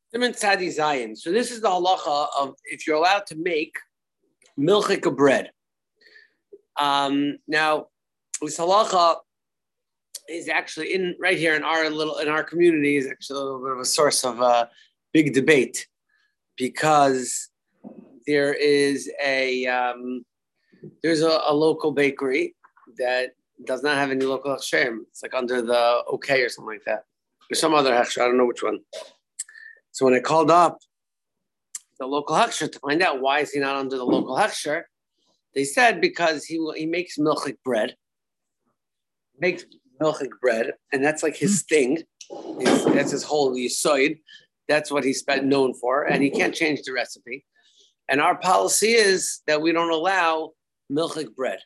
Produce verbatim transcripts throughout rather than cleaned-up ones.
Siman Tzadi Zayin. So this is the halacha of if you're allowed to make milchik bread. Um, now, this halacha is actually in right here in our little in our community is actually a little bit of a source of uh, big debate because there is a um, there's a, a local bakery that does not have any local hechsherim. It's like under the OK or something like that. There's some other hechsher, I don't know which one. So when I called up the local hechsher to find out why is he not under the local hechsher, they said because he he makes milchik bread, makes milchik bread, and that's like his thing. His, that's his whole yisoid. That's what he's known for, and he can't change the recipe. And our policy is that we don't allow milchik bread.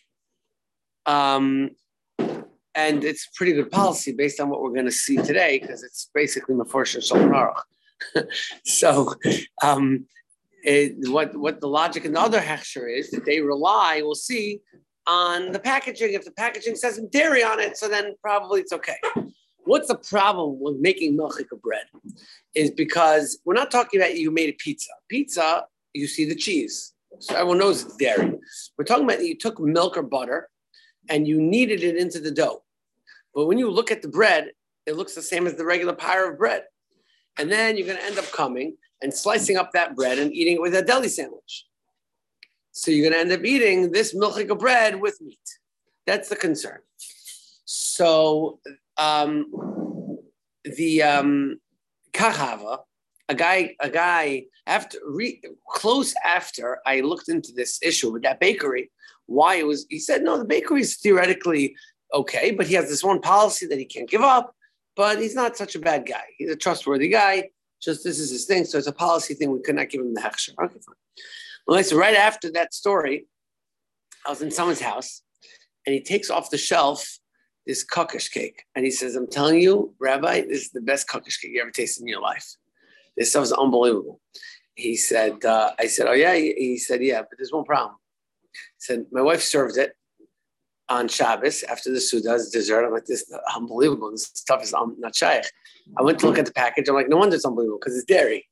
Um, and it's pretty good policy based on what we're going to see today, because it's basically Meforshah Shulchan Aruch. So, um, it, what what the logic in the other hechsher is that they rely, we'll see, on the packaging. If the packaging says dairy on it, so then probably it's okay. What's the problem with making milchik bread? Is because we're not talking about you made a pizza. Pizza, you see the cheese. So everyone knows it's dairy. We're talking about you took milk or butter and you kneaded it into the dough. But when you look at the bread, it looks the same as the regular pyre of bread. And then you're going to end up coming and slicing up that bread and eating it with a deli sandwich. So you're going to end up eating this milchik bread with meat. That's the concern. So um, the um, kahava, a guy, a guy after re, close after I looked into this issue with that bakery, why it was, he said, no, the bakery is theoretically okay, but he has this one policy that he can't give up, but he's not such a bad guy. He's a trustworthy guy. Just this is his thing. So it's a policy thing. We could not give him the hechsher. Okay, fine. Well, so right after that story, I was in someone's house and he takes off the shelf this kokish cake. And he says, I'm telling you, Rabbi, this is the best kokish cake you ever tasted in your life. This stuff is unbelievable. He said, uh, I said, oh yeah? He, he said, yeah, but there's one problem. He said, my wife served it on Shabbos after the Suda as dessert. I'm like, this is unbelievable. This stuff is um, not shaykh. I went to look at the package. I'm like, no wonder it's unbelievable because it's dairy.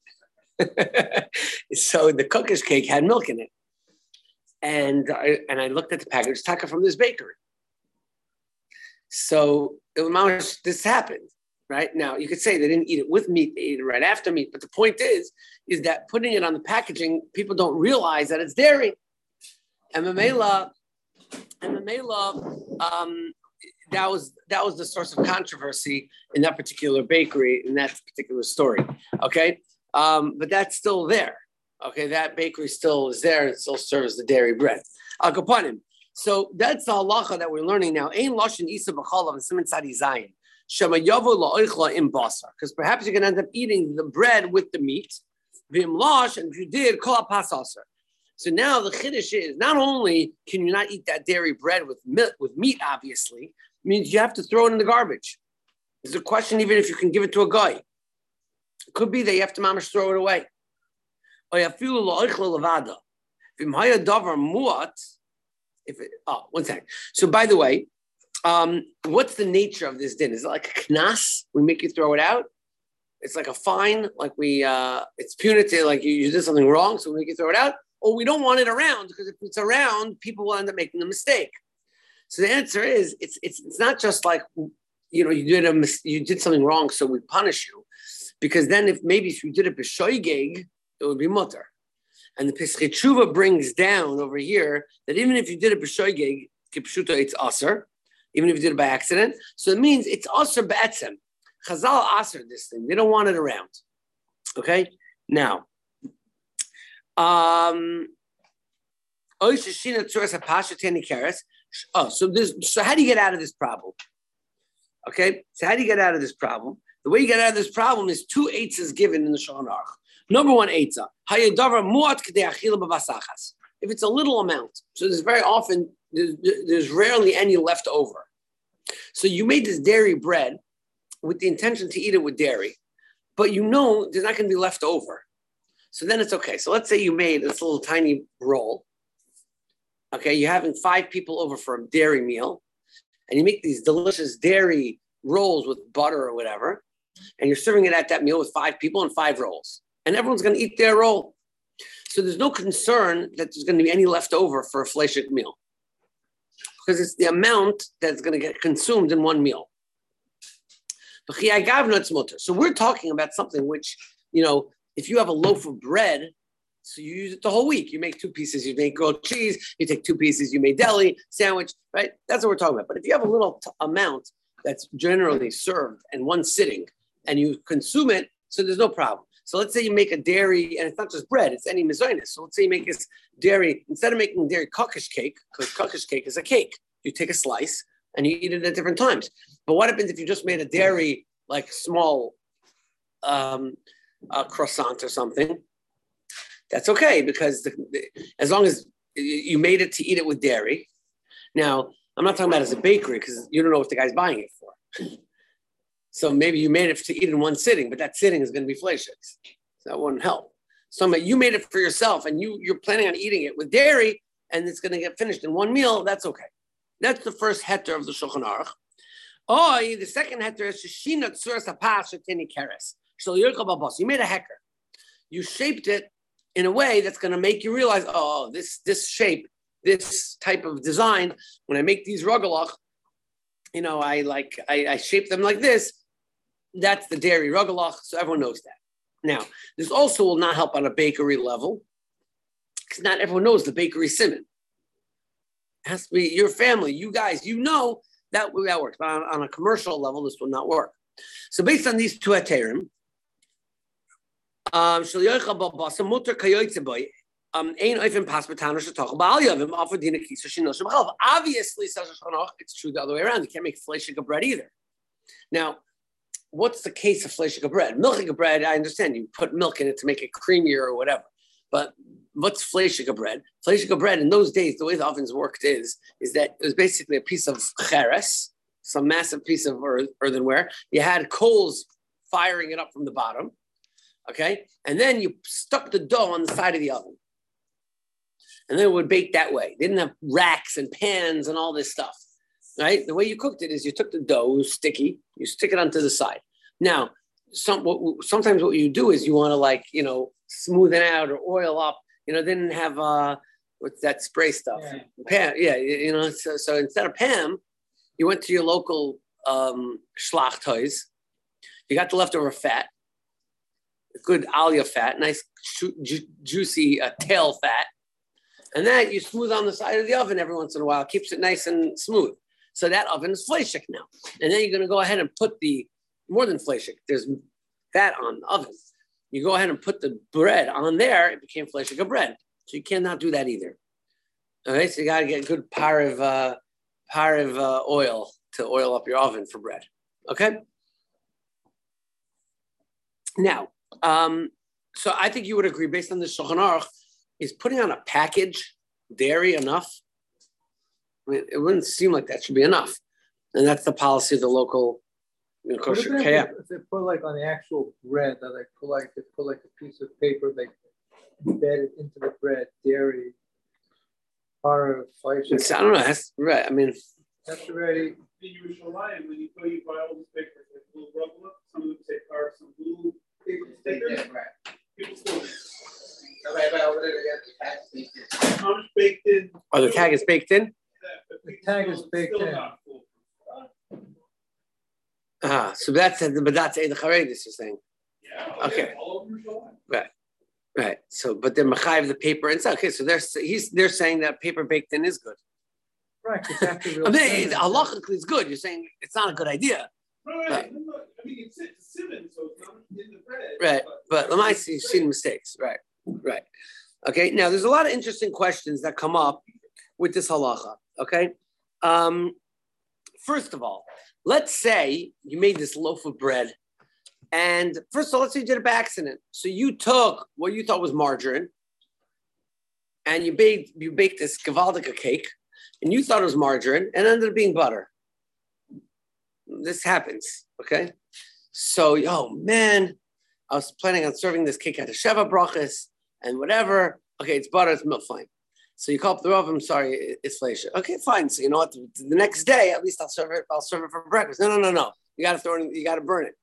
So the kokish cake had milk in it. And I, and I looked at the package, taka from this bakery. So it, this happened, right? Now, you could say they didn't eat it with meat, they ate it right after meat. But the point is, is that putting it on the packaging, people don't realize that it's dairy. And Mamela, and Mamela, um, that was that was the source of controversy in that particular bakery, in that particular story, okay? Um, but that's still there, okay? That bakery still is there and still serves the dairy bread. I'll go upon him. So that's the halacha that we're learning now. Ein lashon isa b'chalav and siman tzadi zayin. Shema yavo la'oichla im basar. Because perhaps you're going to end up eating the bread with the meat. V'im lash, and if you did, kol pas aser. So now the chiddush is not only can you not eat that dairy bread with milk, with meat, obviously, it means you have to throw it in the garbage. There's a question even if you can give it to a guy. It could be that you have to mamash throw it away. If it, oh, one second. So by the way, um, what's the nature of this din? Is it like a knas? We make you throw it out? It's like a fine, like we, uh, it's punitive, like you, you did something wrong, so we make you throw it out? Or we don't want it around, because if it's around, people will end up making a mistake. So the answer is, it's it's it's not just like, you know, you did a you did something wrong, so we punish you. Because then if maybe if you did a b'shoigeg, it would be mutter. And the Pesach Tshuva brings down over here that even if you did a b'shoigeg, kipshuta, it's aser, even if you did it by accident. So it means it's aser b'etzem. Chazal aser this thing. They don't want it around. Okay? Now, um, oh, so this, so how do you get out of this problem? Okay? So how do you get out of this problem? The way you get out of this problem is two eitzas given in the Shulchan Aruch. Number one eitzah, if it's a little amount, so there's very often, there's, there's rarely any left over. So you made this dairy bread with the intention to eat it with dairy, but you know there's not going to be left over. So then it's okay. So let's say you made this little tiny roll. Okay, you're having five people over for a dairy meal, and you make these delicious dairy rolls with butter or whatever. and you're serving it at that meal with five people and five rolls, and everyone's going to eat their roll. So there's no concern that there's going to be any left over for a fleshik meal, because it's the amount that's going to get consumed in one meal. So we're talking about something which, you know, if you have a loaf of bread, so you use it the whole week. You make two pieces, you make grilled cheese, you take two pieces, you make deli, sandwich, right? That's what we're talking about. But if you have a little t- amount that's generally served in one sitting and you consume it, so there's no problem. So let's say you make a dairy, and it's not just bread, it's any mezainis. So let's say you make this dairy, instead of making dairy kokish cake, because kokish cake is a cake, you take a slice and you eat it at different times. But what happens if you just made a dairy, like small um, uh, croissant or something? That's okay, because the, the, as long as you made it to eat it with dairy. Now, I'm not talking about as a bakery, because you don't know what the guy's buying it for. So maybe you made it to eat in one sitting, but that sitting is going to be fleishiks. So that wouldn't help. So you made it for yourself, and you, you're planning on eating it with dairy, and it's going to get finished in one meal. That's okay. That's the first heter of the Shulchan Aruch. Oh, the second heter is Shishina Tzuras HaPas Shetini Keres. You made a hecker. You shaped it in a way that's going to make you realize, oh, this this shape, this type of design, when I make these rugelach, you know, I like, I, I shape them like this. That's the dairy rugelach, so everyone knows that. Now, this also will not help on a bakery level, because not everyone knows the bakery simon. It has to be your family, you guys, you know that, that works. But on, on a commercial level, this will not work. So based on these two heterim, um, Um, obviously, says it's true the other way around. You can't make fleishik bread either. Now, what's the case of fleishik bread? Milchik bread, I understand you put milk in it to make it creamier or whatever. But what's fleishik bread? Fleishik bread in those days, the way the ovens worked is, is that it was basically a piece of cheres, some massive piece of earth, earthenware. You had coals firing it up from the bottom, okay? And then you stuck the dough on the side of the oven. And then it would bake that way. They didn't have racks and pans and all this stuff, right? The way you cooked it is you took the dough, it was sticky, you stick it onto the side. Now, some, what, sometimes what you do is you want to like, you know, smooth it out or oil up. You know, they didn't have, uh, what's that spray stuff? Yeah. Pam, yeah, you know, so, so instead of Pam, you went to your local um, Schlachtoys. You got the leftover fat, good alia fat, nice ju- ju- juicy uh, tail fat. And that you smooth on the side of the oven every once in a while, keeps it nice and smooth. So that oven is fleishik now. And then you're going to go ahead and put the, more than fleishik, there's fat on the oven. You go ahead and put the bread on there, it became fleishik bread. So you cannot do that either. Okay, so you got to get good parav, uh, parav uh, oil to oil up your oven for bread. Okay? Now, um, so I think you would agree, based on the Shulchan Aruch, is putting on a package dairy enough? I mean, it wouldn't seem like that should be enough. And that's the policy of the local, you know, kosher K M. If they put like on the actual bread, that they put like they put like a piece of paper, they embed it into the bread, dairy, or flesh. I don't know. That's right. I mean, that's already. The usual line when you go, you buy all these papers, like little rubber, some of them say are some blue paper stickers. Right. People still. How much baked in? Oh, the tag is baked in? The tag is baked in. Ah, so that's but that's Eid Charedis you're saying. Yeah. Okay. Right. Right. So, but they're machayev the paper inside. Okay, so they're he's they're saying that paper baked in is good. Right. Exactly. I mean, halachically it's good. You're saying it's not a good idea. Right. But, I mean, it's it's cinnamon, so it's not in the bread. Right. But let me see. You've seen mistakes. Right. Right. Okay. Now, there's a lot of interesting questions that come up with this halacha. Okay. Um, first of all, let's say you made this loaf of bread, and first of all, let's say you did it by accident. So you took what you thought was margarine, and you baked you baked this gewaldige cake, and you thought it was margarine, and it ended up being butter. This happens. Okay. So, oh man, I was planning on serving this cake at a Sheva Brachas. And whatever, okay, it's butter, it's milk, fine. So you call up the Rav, I'm sorry, it's fleisha. Okay, fine. So you know what? The, the next day, at least I'll serve it. I'll serve it for breakfast. No, no, no, no. You got to throw it. In, you got to burn it.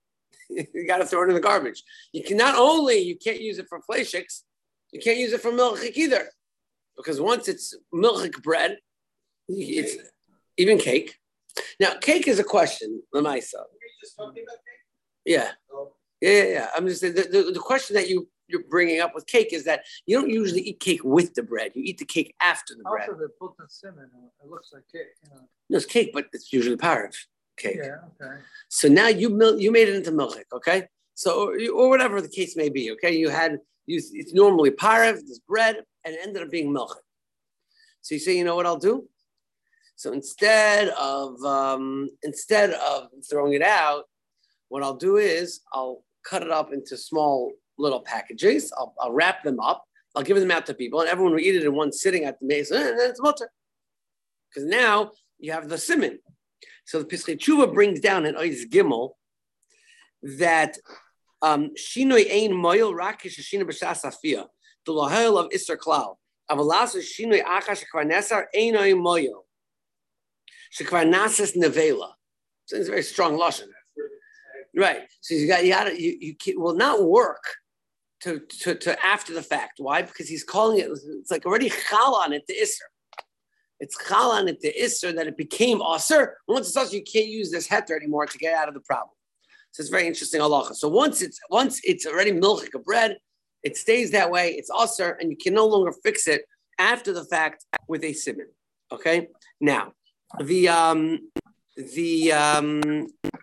You got to throw it in the garbage. You can not only you can't use it for fleishiks, you can't use it for milchik either, because once it's milchik bread, it's even cake. Now, cake is a question, Lamaisa. just talking about cake? Yeah. Oh. Yeah, yeah, yeah. I'm just the, the, the question that you you're bringing up with cake is that you don't usually eat cake with the bread. You eat the cake after the bread. Also, the put in cinnamon. It looks like cake. You know. No, it's cake, but it's usually parv cake. Yeah. Okay. So now you mil- you made it into milchik, okay? So or, or whatever the case may be, okay? You had you it's normally parv, this bread, and it ended up being milchik. So you say, you know what I'll do? So instead of um, instead of throwing it out, what I'll do is I'll cut it up into small little packages. I'll, I'll wrap them up. I'll give them out to people, and everyone will eat it in one sitting at the mesa, and then it's mutter. Because now you have the simon. So the Pischei Tshuva brings down in Ois Gimel that shinoi ein moil rakish shina b'shas afia the lahel of Isser Klal avalas shinoi achash shekvar nesar einoi moil shekvar nases nevela. So it's a very strong lashon. Right. So you got you got you you can, will not work to, to to after the fact. Why? Because he's calling it. It's like already chal on it the Isser. It's chal on it the Isser that it became aser. Once it's aser, you can't use this heter anymore to get out of the problem. So it's very interesting halacha. So once it's once it's already milchik of bread, it stays that way. It's aser, and you can no longer fix it after the fact with a simon. Okay. Now the um the um.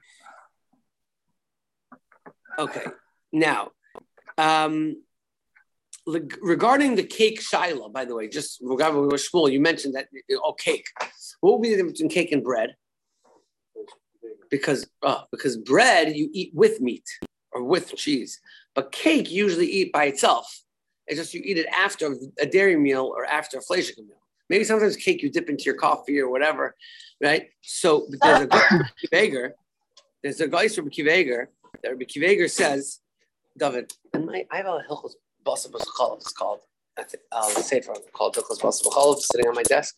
Okay. Now, um, regarding the cake shiloh, by the way, just regarding we were Shmuel, you mentioned that oh cake. What would be the difference between cake and bread? Because uh, because bread you eat with meat or with cheese, but cake you usually eat by itself. It's just you eat it after a dairy meal or after a fleishik meal. Maybe sometimes cake you dip into your coffee or whatever, right? So there's a guy There's a guy from Kiveger. That Rabbi Akiva Eiger says, David, and my I have a Hilchos Basar B'Chalov. It's called. I think I'll say it called Hilchos Basar B'Chalov, sitting on my desk.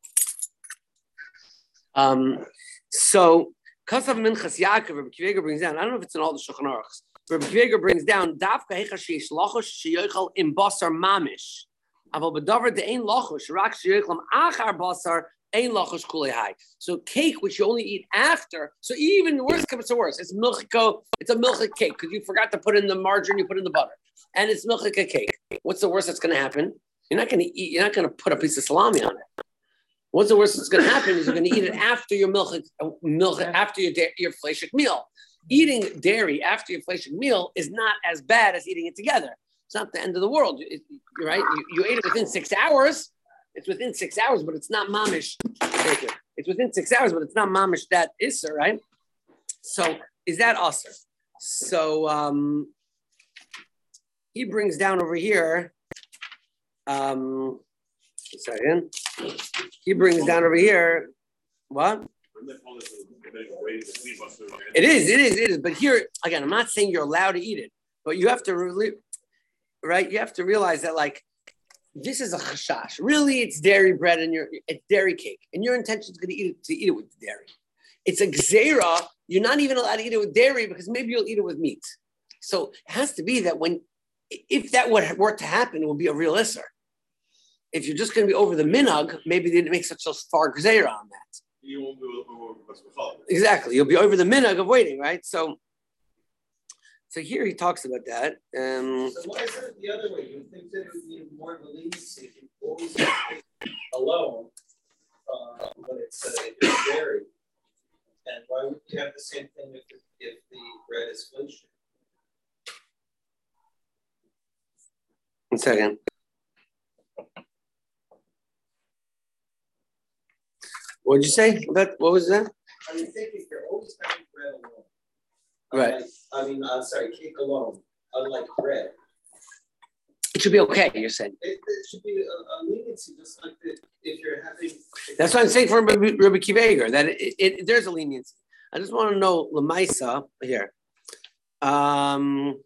Um, so Kasav Minchas Yaakov, Rabbi Akiva Eiger brings down. I don't know if it's in all the Shulchan Aruchs. Rabbi Akiva Eiger brings down Dafka Hecha Sheish Lachosh Sheyochal Im Basar Mamish. Aval B'Davar De'ein Lachosh Rak Sheyochlam Achar Basar. So cake, which you only eat after, so even worse comes to worse, it's milchiko, it's a milchik cake because you forgot to put in the margarine, you put in the butter, and it's milchik cake. What's the worst that's going to happen? You're not going to eat. You're not going to put a piece of salami on it. What's the worst that's going to happen is you're going to eat it after your milchik, milk after your your fleishik meal. Eating dairy after your fleishik meal is not as bad as eating it together. It's not the end of the world, it, right? You, you ate it within six hours. It's within six hours, but it's not mamish. Thank you. It's within six hours, but it's not mamish that isser, right? So is that usser? So um, he brings down over here. Um, a second. He brings down over here. What? It is, it is, it is. But here again, I'm not saying you're allowed to eat it, but you have to really, right? You have to realize that, like. This is a chashash. Really, it's dairy bread and your it's dairy cake, and your intention is going to eat it to eat it with dairy. It's a gzeira. You're not even allowed to eat it with dairy because maybe you'll eat it with meat. So it has to be that when, if that were to happen, it would be a real isser. If you're just going to be over the minhag, maybe they didn't make such a far gzeira on that. You won't be over. Exactly, you'll be over the minhag of waiting, right? So. So here he talks about that. Um, so why is it the other way? You think that it would be more of a leniency if you always have it alone uh, when it's, uh, it's dairy? And why would you have the same thing if, if the bread is fleishik? One second. What did you say? That, what was that? I mean, think if you're always having bread alone. Right. I mean, I'm sorry, cake alone, unlike bread. It should be okay, you're saying. It, it should be a, a leniency, just like the, if you're having. That's what I'm saying for Rabbi Akiva Eiger, that it, it, there's a leniency. I just want to know, Lamaisa, here. Um,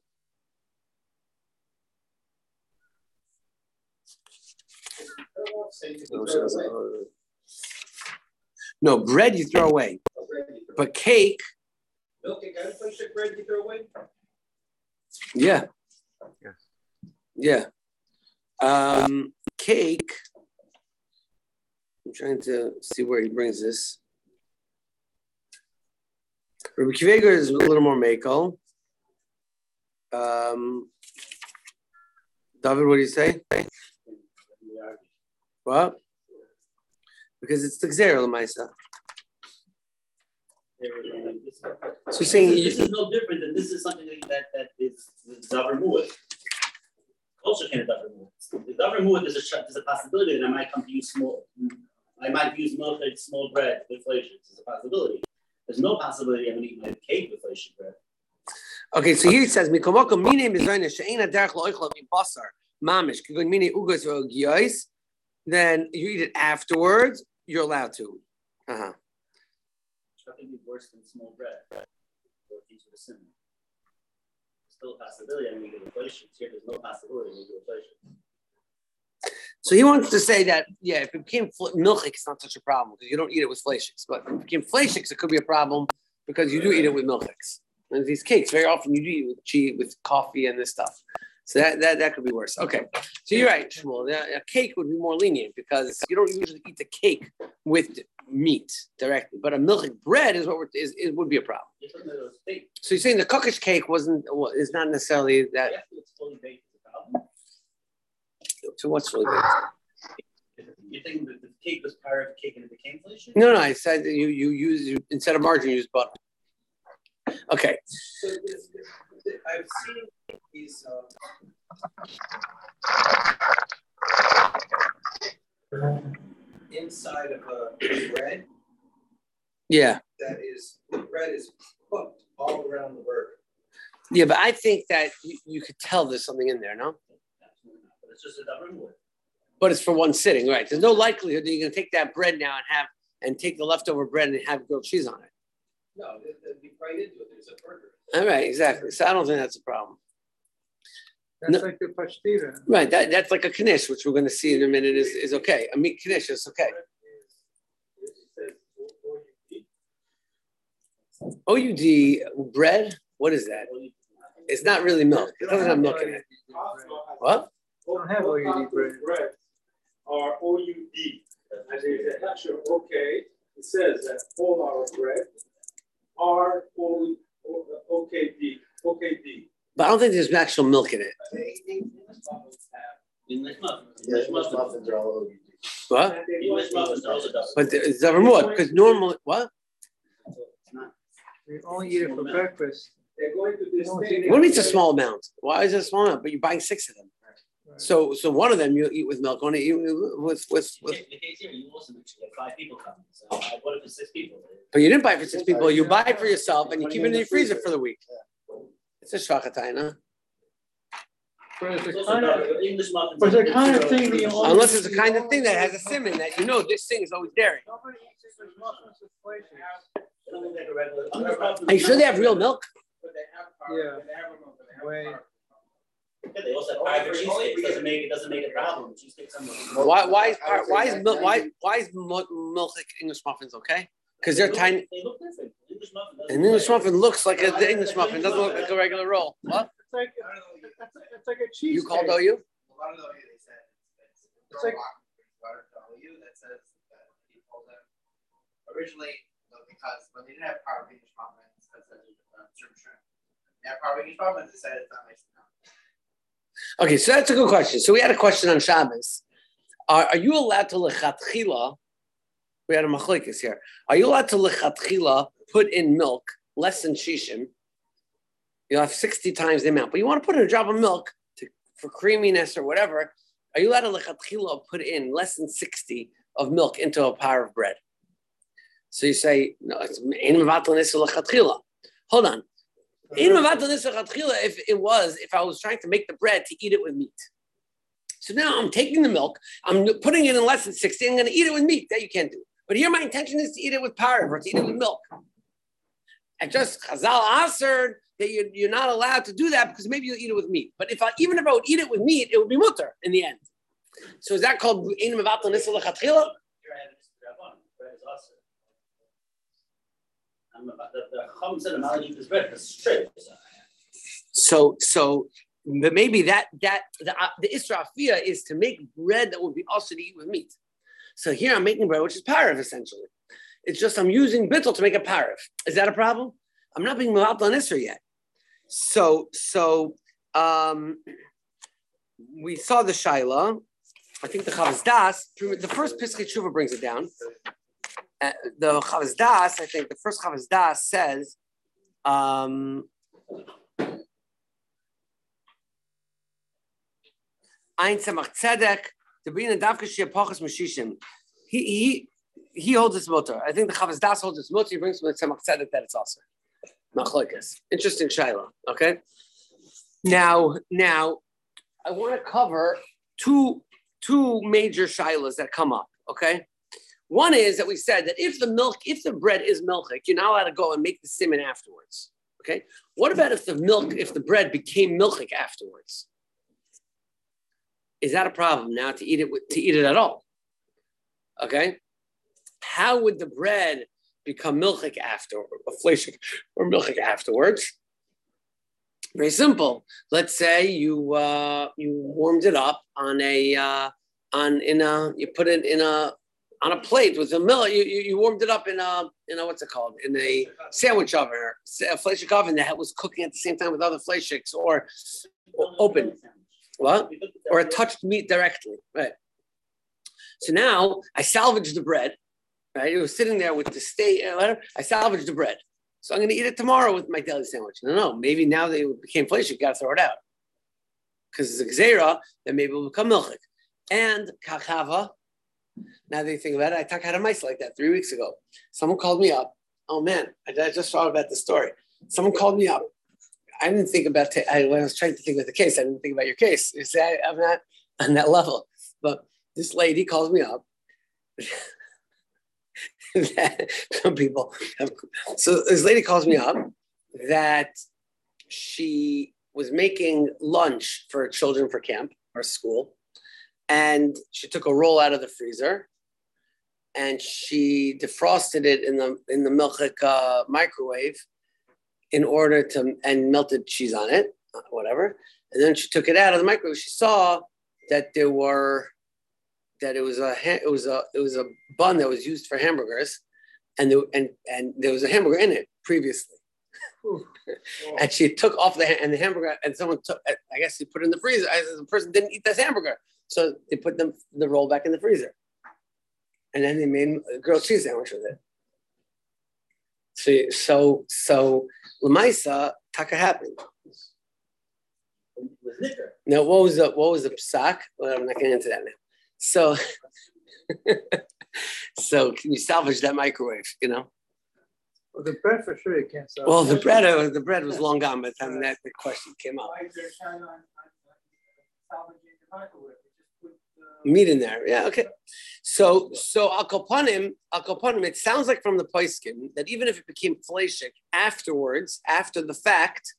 no, bread you throw away. But cake, Milk and kind of place bread you throw away? Yeah. Yeah. Yeah. Um, cake. I'm trying to see where he brings this. Rabbi Akiva Eiger is a little more makel. Um, David, what do you say? What? Because it's the Gzera L'maisa. So you're saying this, this is no different than this is something that that is Davar Mu'at. Also can't Davar Mu'at. The Davar Mu'at is a there's a possibility that I might come to use small. I might use milk and small bread with fleishes. There's a possibility. There's no possibility I'm going to eat my cake with fleishes bread. Okay, so here it says Mikomoko mine mizrayna she'ena derech lo'ichla basar mamish kigun mine ugos v'ogiyos. Then you eat it afterwards. You're allowed to. Uh huh. Nothing be worse than small bread. Or things with a cinnamon. There's still a possibility I'm going to get inflation. Here, there's no possibility I'm going to get inflation. So he wants to say that, yeah, if it became fl- milchik, it's not such a problem because you don't eat it with fleishiks. But if it became fleishiks, it could be a problem because you do eat it with milchiks. And these cakes, very often you do eat with cheese, with coffee and this stuff. So that, that, that could be worse. Okay. So you're right, Shmuel. A cake would be more lenient because you don't usually eat the cake with meat directly. But a milchik bread is what we're, is, is would be a problem. So you're saying the cookish cake wasn't well, is not necessarily that. Yeah, it's fully baked is a problem. So what's fully baked? You think that the cake was part of the cake and it became inflation? No, no. I said that you you use you, instead of margarine, you use butter. Okay. So this, this, I've seen these um, inside of a bread. Yeah. That is, the bread is cooked all around the burger. Yeah, but I think that you, you could tell there's something in there, no? Absolutely not. But it's just a Davar Mu'at. But it's for one sitting, right? There's no likelihood that you're going to take that bread now and have and take the leftover bread and have grilled cheese on it. No, it'd be right into it. There's a burger. All right, exactly. So I don't think that's a problem. That's No. like the pashtira. Right, that, that's like a knish, which we're going to see in a minute is, is okay. A meat knish is okay. O U D bread, what is that? It's not really milk. It doesn't have milk in it. What? We don't have O U D bread. bread are O U D. And there's an actual okay. It says that all our bread are O K D. O K D. But I don't think there's actual milk in it. English muffins. Yeah, English English muffins. muffins are all O U D. What? English muffins are also Davar. But it's never more because normally, what? It's not. We only eat it for breakfast. They're going to this What thing. What do you mean it's a small amount? Why is it a small amount? But you're buying six of them. So so one of them you eat with milk, one you eat with with with. The case here, you also get five people coming. So I bought it for six people. But you didn't buy it for six people. You buy it for yourself and you keep it in your freezer for the week. It's a shvachatayna. But it's It's the also kind of, Davar. English muffins. but the kind of thing we only. Unless it's the kind of thing that has a simon that you know this thing is always dairy. Nobody eats English muffins with fleishes. They don't look like a regular- English muffins- Are you sure they have real milk? But they have power. Yeah. They have a milk, but they have Wait. power. Yeah, they also have private cheesecake. It doesn't make it doesn't make a problem. Cheesecake somewhere. Why why is par- why is milk why why is milk, milk like English muffins okay? Because they're They look- tiny. They look different. English muffin. doesn't An English look like- muffin looks like a, the English muffin. Doesn't look like a regular roll. What? It's like, it's, it's like a cheesecake. You called O U? A lot of the way they said it's, it's, It's like- butter to O U that says that he told them originally well, because when they didn't have power English muffins, that says uh, certain shrimp. They have power English muffins, it said it's not nice enough. Okay, so that's a good question. So we had a question on Shabbos. Are, are you allowed to lechatchila? We had a machlekes here. Are you allowed to lechatchila put in milk less than shishim? You'll have sixty times the amount, but you want to put in a drop of milk to, for creaminess or whatever. Are you allowed to lechatchila put in less than sixty of milk into a par of bread? So you say, no, it's ein mevatel nisa lechatchila. Hold on. Ein mevatel nisa lechatchila if it was, if I was trying to make the bread to eat it with meat. So now I'm taking the milk, I'm putting it in less than sixty, I'm going to eat it with meat. That you can't do. But here my intention is to eat it with parv or to eat it with milk. And just Chazal answered that you, you're not allowed to do that because maybe you'll eat it with meat. But if I, even if I would eat it with meat, it would be mutter in the end. So is that called ein mevatel nisa lechatchila? I'm about the the Chum said I'm not allowed to eat this bread because it's straight. So, so but maybe that that the uh, the Isra Afiyah is to make bread that would be also to eat with meat. So here I'm making bread which is parif essentially. It's just I'm using bittul to make a parif. Is that a problem? I'm not being malal on Isra yet. So so um, we saw the Shaila. I think the Chavaz Das, the first Piskei Tshuva brings it down. Uh, the Chavaz Das, I think the first Chavaz Das says, um, Ein Tzemach Tzedek, the Bina Davka She'apachas Meshishim. He he he holds this motor. I think the Chavaz Das holds this motor. He brings from the Tzemach Tzedek that it's also Machlokes. Interesting Shaila. Okay. Now now I want to cover two. Two major shilas that come up, okay? One is that we said that if the milk, if the bread is milchik, you're not allowed to go and make the siman afterwards, okay? What about if the milk, if the bread became milchik afterwards? Is that a problem now to eat it with, to eat it at all? Okay? How would the bread become milchik after, or fleshik, or milchik afterwards? Very simple. Let's say you uh, you warmed it up on a uh, on in a you put it in a on a plate with a milk. You, you you warmed it up in a in a what's it called in a sandwich oven, or a fleshik oven that was cooking at the same time with other fleshiks, or, or open what or a touched meat directly. Right. So now I salvaged the bread. Right, it was sitting there with the steak. I salvaged the bread. So I'm going to eat it tomorrow with my daily sandwich. No, no, maybe now that it became flesh, you got to throw it out. Because it's a gzeira, then maybe it will become milchik. And kachava, now that you think about it, I talked had a mice like that three weeks ago. Someone called me up. Oh man, I, I just thought about the story. Someone called me up. I didn't think about, t- I, when I was trying to think about the case, I didn't think about your case. You see, I, I'm not on that level. But this lady calls me up. That some people have, so this lady calls me up that she was making lunch for children for camp or school, and she took a roll out of the freezer and she defrosted it in the in the milchik uh, microwave in order to and melted cheese on it, whatever, and then she took it out of the microwave. She saw that there were that it was a it was a it was a bun that was used for hamburgers, and there, and and there was a hamburger in it previously, and she took off the and the hamburger and someone took I guess she put it in the freezer. I said the person didn't eat this hamburger, so they put them the roll back in the freezer, and then they made a grilled cheese sandwich with it. So so so Lamaisa taka happened. Now what was the what was the psak? Well, I'm not getting into that now. So, so can you salvage that microwave? You know. Well, the bread for sure you can't salvage. Well, the bread, uh, the bread was long gone by the time that the question came up. Why is there China on, on salvaging the microwave? You just put uh, meat in there. Yeah. Okay. So, so al kapanim, al kapanim. It sounds like from the Poskim that even if it became fleshik afterwards, after the fact,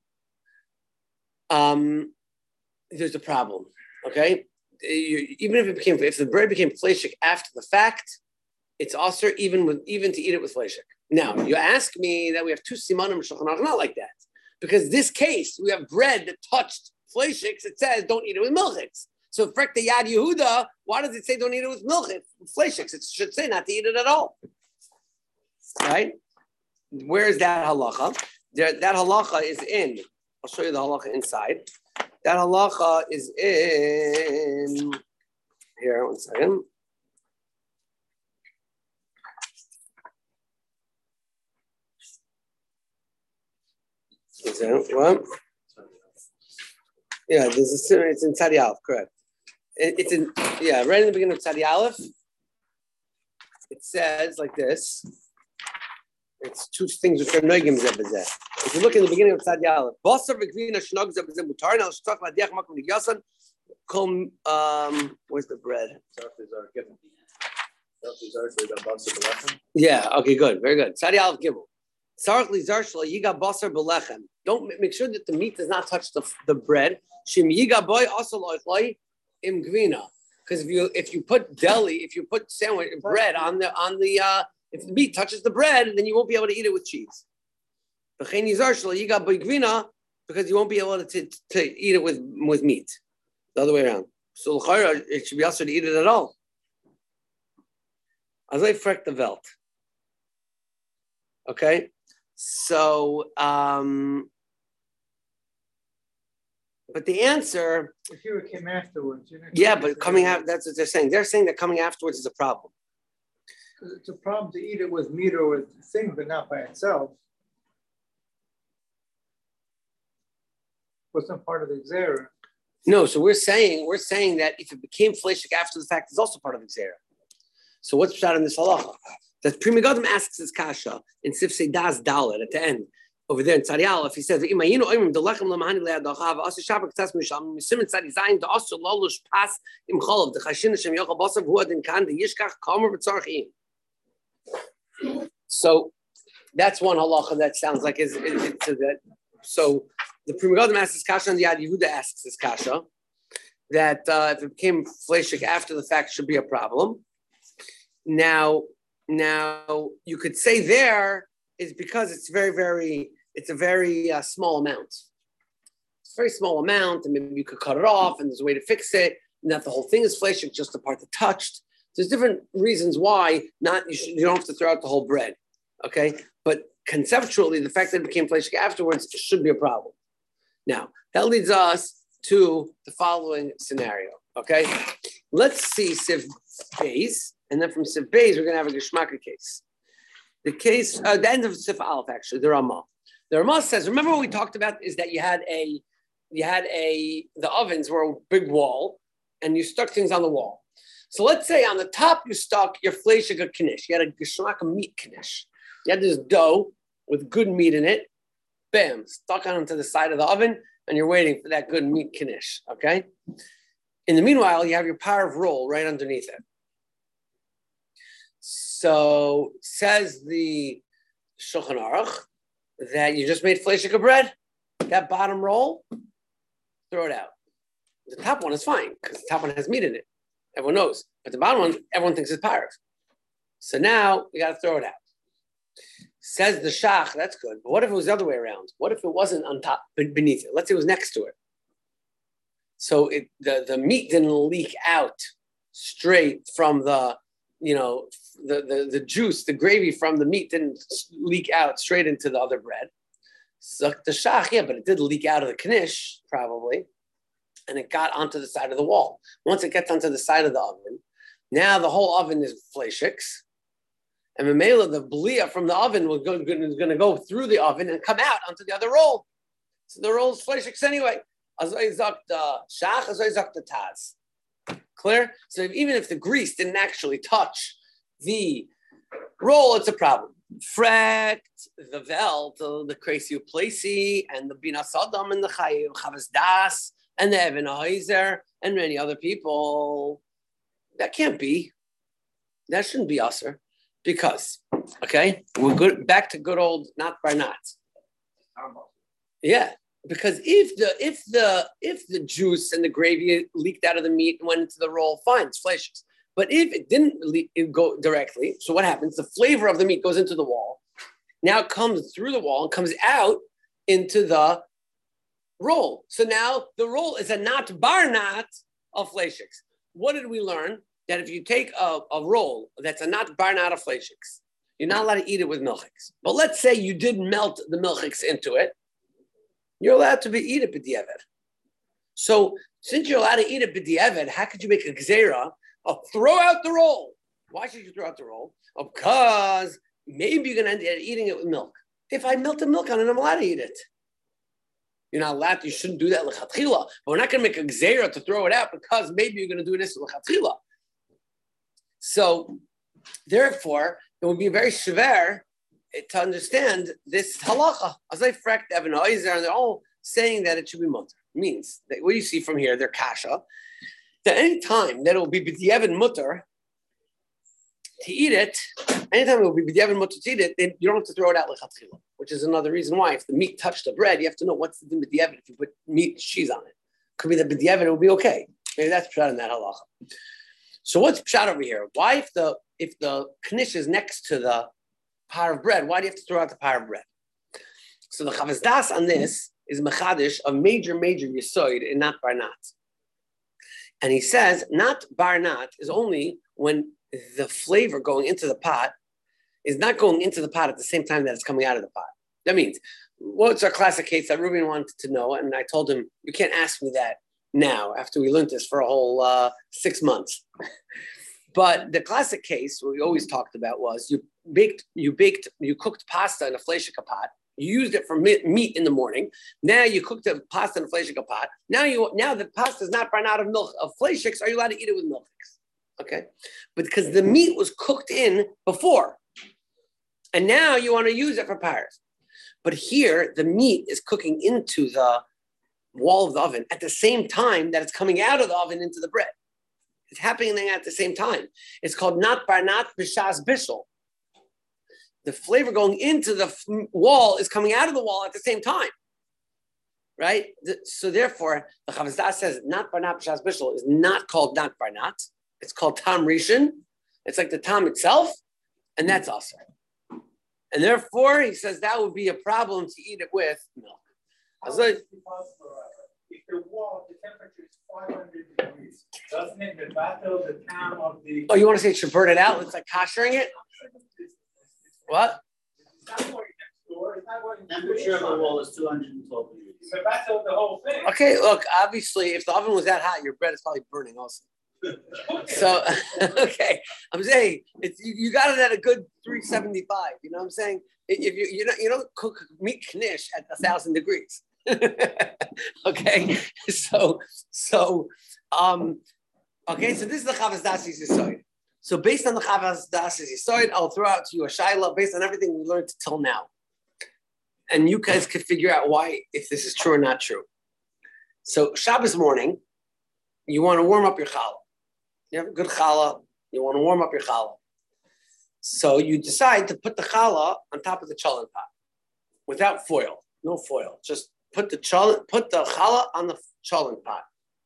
um, there's a problem. Okay. You, even if it became, if the bread became fleshik after the fact, it's also even with even to eat it with fleshik. Now you ask me that we have two simanim shulchan aruch, not like that, because this case we have bread that touched fleshiks. It says don't eat it with milchiks. So frek the Yad Yehuda, why does it say don't eat it with milchik, fleshiks? It should say not to eat it at all. Right? Where is that halacha? There, that halacha is in. I'll show you the halacha inside. That halacha is in here. One second. Is that what? Yeah, there's a it's in Tzadi Aleph, correct? It, it's in yeah, right in the beginning of Tzadi Aleph. It says like this. It's two things which are noigim zebezeh. If you look in the beginning of Tzadi Aleph, basar v'gvina shnag zebezeh mutar. Now let's talk about diach makom nigyasan. Kom, um, where's the bread? Yeah. Okay. Good. Very good. Tzadi Aleph Gimel. Sarach lizar shlo yiga basar belechem. Don't make sure that the meat does not touch the, the bread. Shim yiga boy also loichloi im gvina. Because if you if you put deli, if you put sandwich bread on the on the uh, If the meat touches the bread, then you won't be able to eat it with cheese. Because you won't be able to, to, to eat it with, with meat. The other way around. So it should be also to eat it at all. As I freck the Welt. Okay? So, um, but the answer. If you came afterwards. You know, yeah, but coming out, that's what they're saying. They're saying that coming afterwards is a problem. Because it's a problem to eat it with meat or with thing, but not by itself. Wasn't part of the Xera. No, so we're saying we're saying that if it became fleshik after the fact, it's also part of the Xera. So what's shot in this halacha? That Pri Megadim asks his kasha in Sif Seidas Dalet at the end over there in Tzadi Aleph. He says, "Imayinu oimim delechem lamahani le'adachav asu shabak tzas misham misim Tzadi Zayin to asu lolush pas im cholav the chashin shem yochal basav hu adin kan the yishkach kamer v'tzarchim." So that's one halacha that sounds like is it's that. So the Pri Megadim asks his kasha, and the Ad Yehuda asks his kasha that uh, if it became fleshik after the fact, should be a problem. Now, now you could say there is because it's very, very, it's a very uh, small amount. It's a very small amount, and maybe you could cut it off, and there's a way to fix it. Not the whole thing is fleshik, just the part that touched. There's different reasons why not you, should, you don't have to throw out the whole bread, okay? But conceptually, the fact that it became fleshik afterwards should be a problem. Now, that leads us to the following scenario, okay? Let's see Siv Beis, and then from Siv Beis, we're going to have a Geshmaka case. The case, uh, the end of Sif Aleph, actually, the Ramah. The Ramah says, remember what we talked about is that you had a, you had a, the ovens were a big wall, and you stuck things on the wall. So let's say on the top you stuck your fleshik knish. You had a Geshmaka meat knish. You had this dough with good meat in it. Bam, stuck onto the side of the oven, and you're waiting for that good meat knish, okay? In the meanwhile, you have your par of roll right underneath it. So says the Shulchan Aruch that you just made fleshik bread, that bottom roll, throw it out. The top one is fine because the top one has meat in it. Everyone knows. But the bottom one, everyone thinks it's par. So now you got to throw it out. Says the Shach, that's good. But what if it was the other way around? What if it wasn't on top, beneath it? Let's say it was next to it. So it, the, the meat didn't leak out straight from the, you know, the, the, the juice, the gravy from the meat didn't leak out straight into the other bread. So the Shach, yeah, but it did leak out of the knish, probably, and it got onto the side of the wall. Once it gets onto the side of the oven, now the whole oven is fleshiks. And Mamela, the blia from the oven was going, is going to go through the oven and come out onto the other roll. So the roll is fleshiks anyway. Clear? So if, even if the grease didn't actually touch the roll, it's a problem. Frekt, the Welt, the, the Kresi Uplesi, and the Bina Saddam, and the Chayiv Chavas Das, and the Even Heiser, and many other people. That can't be. That shouldn't be usher. Because, okay, we're good back to good old not by not. Yeah, because if the if the if the juice and the gravy leaked out of the meat and went into the roll, fine, it's fleshiks. But if it didn't leak, it go directly, so what happens? The flavor of the meat goes into the wall. Now it comes through the wall and comes out into the roll. So now the roll is a not bar not of fleshiks. What did we learn? That if you take a, a roll that's a not bar not of fleshiks, you're not allowed to eat it with milchiks. But let's say you did melt the milchiks into it, you're allowed to be, eat it b'diavad. So since you're allowed to eat it b'diavad, how could you make a gzeira of throw out the roll? Why should you throw out the roll? Oh, because maybe you're going to end up eating it with milk. If I melt the milk on it, I'm allowed to eat it. You're not allowed to, you shouldn't do that l'chatchila. But we're not going to make a gzeira to throw it out because maybe you're going to do this l'chatchila. So, therefore, it would be very severe to understand this halacha. As I fracked Evan Oizer, and they're all saying that it should be mutter. Means that what you see from here, they're kasha. That any time that it will be b'diavad mutter to eat it, anytime it will be b'diavad mutter to eat it, then you don't have to throw it out l'chatchila, which is another reason why if the meat touched the bread, you have to know what's the b'diavad if you put meat cheese on it. Could be that b'diavad it will be okay. Maybe that's put in that halacha. So what's pshat over here? Why, if the if the knish is next to the par of bread, why do you have to throw out the par of bread? So the Chavaz Das on this is mechadish, a major, major yisoid, and not barnat. And he says not barnat is only when the flavor going into the pot is not going into the pot at the same time that it's coming out of the pot. That means, what's our classic case that Ruben wanted to know? And I told him, you can't ask me that now after we learned this for a whole uh, six months. But the classic case, what we always talked about was you baked, you baked, you cooked pasta in a fleshika pot. You used it for meat in the morning. Now you cooked the pasta in a fleshika pot. Now you now the pasta is not run out of milk of fleshiks. Are you allowed to eat it with milchiks? Okay, but because the meat was cooked in before, and now you want to use it for paris. But here the meat is cooking into the wall of the oven at the same time that it's coming out of the oven into the bread. It's happening at the same time. It's called not barnat b'shas bishul. The flavor going into the f- wall is coming out of the wall at the same time, right? The, so therefore, the Chavaz Das says not barnat b'shas bishul is not called not barnat. It's called tam rishon. It's like the tam itself, and that's also. And therefore, he says that would be a problem to eat it with milk. How is it possible? If the wall, the temperature is five hundred degrees, doesn't it battle the time of the... Oh, you want to say it should burn it out? It's like koshering it? What? It's not going next door. It's not going The temperature of the wall is two hundred twelve degrees. It's the battle of the whole thing. Okay, look, obviously, if the oven was that hot, your bread is probably burning also. So, okay, I'm saying it's you, you got it at a good three seventy-five. You know what I'm saying? If you you know you don't cook meat knish at a thousand degrees. Okay, so so um okay, so this is the Chavaz Das Yisoid. So based on the Chavaz Das Yisoid, I'll throw out to you a shaila based on everything we learned till now, and you guys could figure out why if this is true or not true. So Shabbos morning, you want to warm up your challah. You have a good challah. You want to warm up your challah. So you decide to put the challah on top of the cholent pot without foil, no foil. Just put the cholent, put the challah on the cholent pot.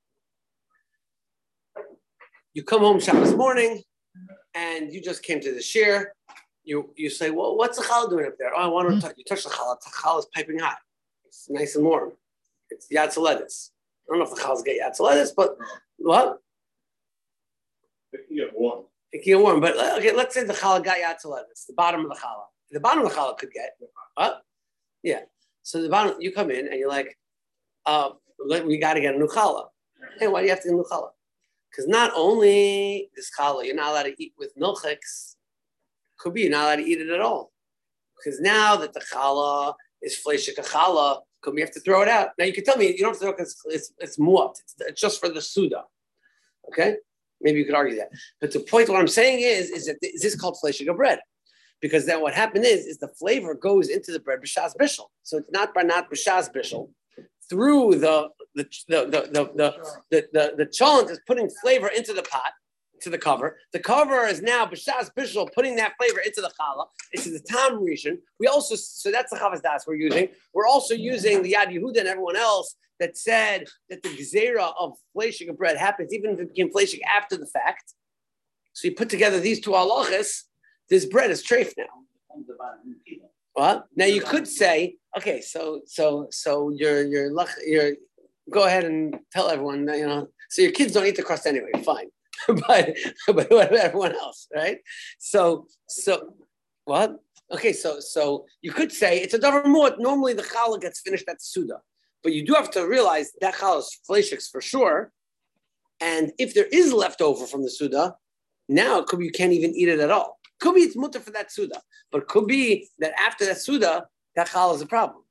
You come home Shabbos morning, and you just came to the shir. You you say, well, what's the challah doing up there? Oh, I want to touch. You touch the challah. The challah is piping hot. It's nice and warm. It's yatzaledis. I don't know if the challahs get yatzaledis, but what? It can get warm. It can get warm, but okay, let's say the challah got yatzaledis, the bottom of the challah. The bottom of the challah could get what? Yeah. So the bottom, you come in and you're like, uh, we got to get a new challah. Hey, why do you have to get a new challah? Because not only this challah, you're not allowed to eat with milchiks. Could be you're not allowed to eat it at all. Because now that the challah is fleshik challah, could be you have to throw it out. Now you can tell me you don't have to throw it because it's it's muat. It's, it's just for the suda. Okay? Maybe you could argue that. But the point, what I'm saying is, is that is this called fleshik bread? Because then what happened is, is the flavor goes into the bread b'shas bishul. So it's not by not b'shas bishul. Through the the the the the the the, the, the cholent is putting flavor into the pot, to the cover. The cover is now b'shas bishul putting that flavor into the challah. It's the tam rishon. We also, so that's the Chavaz Das we're using. We're also using the Yad Yehuda and everyone else that said that the gezerah of fleshing of bread happens even if it became fleshing after the fact. So you put together these two halachas, this bread is treif now. What? Now you could say, okay, so so so you're you're you're go ahead and tell everyone, you know, so your kids don't eat the crust anyway, fine. but but what about everyone else, right? So so what? Okay, so so you could say it's a davar muat. Normally the challah gets finished at the suda, but you do have to realize that challah is fleshiks for sure. And if there is leftover from the suda, now it could be you can't even eat it at all. Could be it's mutter for that suda, but it could be that after that suda, that challah is a problem.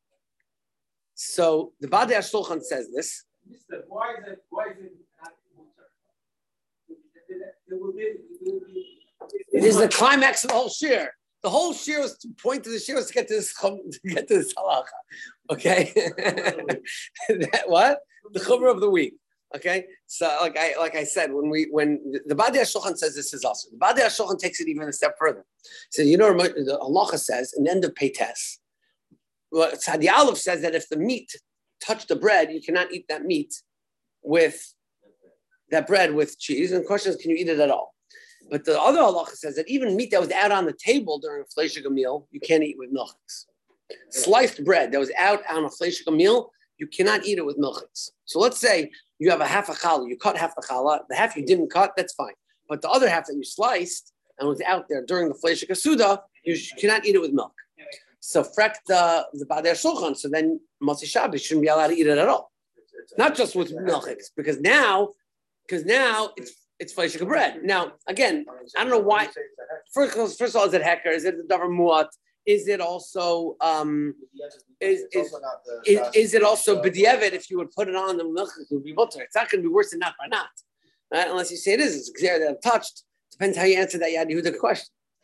So the Badei HaShulchan says this. Mister, why is it? Why is it not mutter? It will be. It will be. It is the climax of the whole shir. The whole shir was to point to the shir was to get to this to get to this halacha. Okay, that what the chumrah of the week. Okay, so like I like I said, when we when the, the Badei HaShulchan says this is also the Badei HaShulchan takes it even a step further. So you know the halacha says in the end of Peites, well, Tzadi Aleph says that if the meat touched the bread, you cannot eat that meat with that bread with cheese. And the question is, can you eat it at all? But the other halacha says that even meat that was out on the table during a fleishig meal, you can't eat with milchiks. Sliced bread that was out on a fleishig meal, you cannot eat it with milchiks. So let's say you have a half a challah, you cut half the challah, the half you didn't cut, that's fine. But the other half that you sliced and was out there during the fleishig suda, you cannot eat it with milk. So frek the the bader shulchan. So then Motzi Shabbos shouldn't be allowed to eat it at all, not just with milchiks, because now, because now it's it's fleishig bread. Now again, I don't know why. First, first of all, is it hecker? Is it the davar muat? Is it also um, is is, is, is it also b'diavad? If you would put it on the milk, it would be butter. It's not going to be worse than not by not, right? Unless you say it is. It's clear that I'm touched. Depends how you answer that Yad Yehuda question.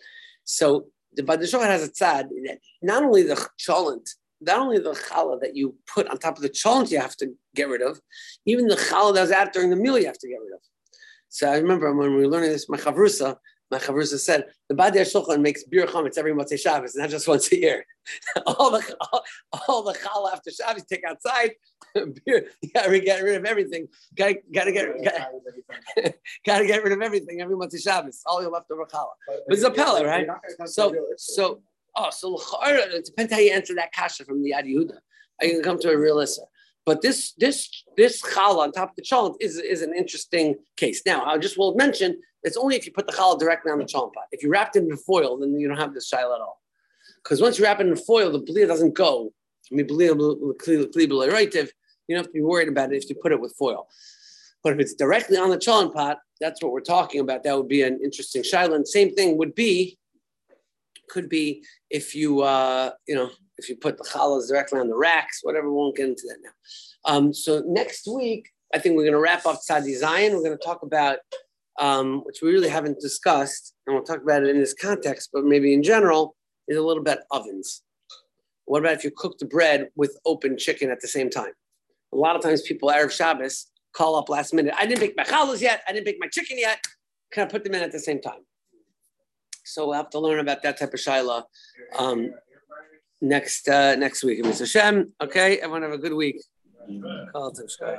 So the Badei Shulchan has a tzad that not only the cholent, not only the challah that you put on top of the cholent you have to get rid of, even the challah that was out during the meal you have to get rid of. So I remember when we were learning this, my chavrusa, my chavrusa said, the Badei Shulchan makes beer chametz every Motzei Shabbos, not just once a year. all the all, all the challah after Shabbos take outside, beer, you gotta get rid of everything. Gotta, gotta get gotta, gotta get rid of everything every Motzei Shabbos, all your leftover challah. But it's a pella, right? So so oh so it depends how you answer that kasha from the Yad Yehuda. I can come to a real answer. But this this this challah on top of the cholent is, is an interesting case. Now, I just will mention it's only if you put the challah directly on the cholent pot. If you wrap it in foil, then you don't have this shaila at all. Because once you wrap it in foil, the bleed doesn't go. I mean, you don't have to be worried about it if you put it with foil. But if it's directly on the cholent pot, that's what we're talking about. That would be an interesting shaila. And same thing would be, could be if you, uh, you know, if you put the challahs directly on the racks, whatever, we won't get into that now. Um, so next week, I think we're going to wrap up Tzadi Zion. We're going to talk about, um, which we really haven't discussed, and we'll talk about it in this context, but maybe in general, is a little bit ovens. What about if you cook the bread with open chicken at the same time? A lot of times people, Erev Shabbos, call up last minute. I didn't bake my challahs yet. I didn't bake my chicken yet. Can I put them in at the same time? So we'll have to learn about that type of shaila um, next uh, next week. Mister Hashem, okay? Everyone have a good week. Call it subscribe.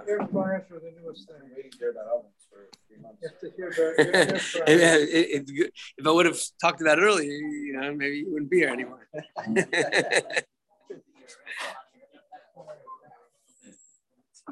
If I would have talked about it earlier, you know, maybe you wouldn't be here anymore.